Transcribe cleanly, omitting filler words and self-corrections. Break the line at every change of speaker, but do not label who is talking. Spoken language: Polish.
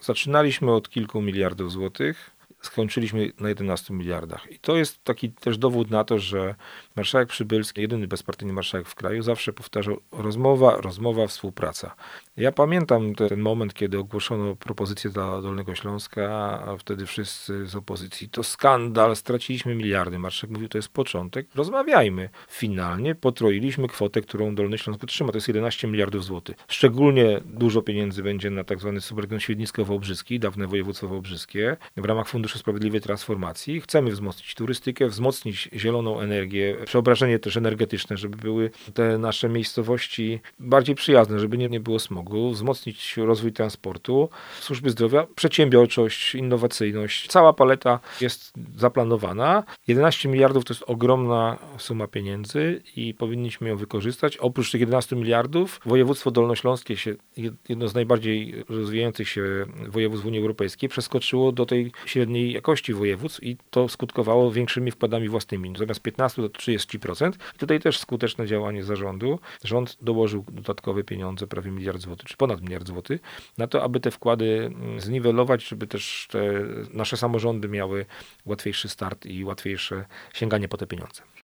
Zaczynaliśmy od kilku miliardów złotych, skończyliśmy na 11 miliardach. I to jest taki też dowód na to, że marszałek Przybylski, jedyny bezpartyjny marszałek w kraju, zawsze powtarzał rozmowa, współpraca. Ja pamiętam ten moment, kiedy ogłoszono propozycję dla Dolnego Śląska, a wtedy wszyscy z opozycji, to skandal, straciliśmy miliardy. Marszałek mówił, to jest początek, rozmawiajmy. Finalnie potroiliśmy kwotę, którą Dolny Śląsk otrzyma, to jest 11 miliardów złotych. Szczególnie dużo pieniędzy będzie na tak zwany subregion świdnicko-wałbrzyski, dawne województwo wałbrzyskie, w ramach Funduszu Sprawiedliwej Transformacji. Chcemy wzmocnić turystykę, wzmocnić zieloną energię, przeobrażenie też energetyczne, żeby były te nasze miejscowości bardziej przyjazne, żeby nie było smogu, wzmocnić rozwój transportu, służby zdrowia, przedsiębiorczość, innowacyjność. Cała paleta jest zaplanowana. 11 miliardów to jest ogromna suma pieniędzy i powinniśmy ją wykorzystać. Oprócz tych 11 miliardów województwo dolnośląskie, jedno z najbardziej rozwijających się województw w Unii Europejskiej, przeskoczyło do tej średniej jakości województw i to skutkowało większymi wkładami własnymi. Zamiast 15 to 30%. I tutaj też skuteczne działanie zarządu. Rząd dołożył dodatkowe pieniądze, prawie miliard złotych, czy ponad miliard złotych, na to, aby te wkłady zniwelować, żeby też te nasze samorządy miały łatwiejszy start i łatwiejsze sięganie po te pieniądze.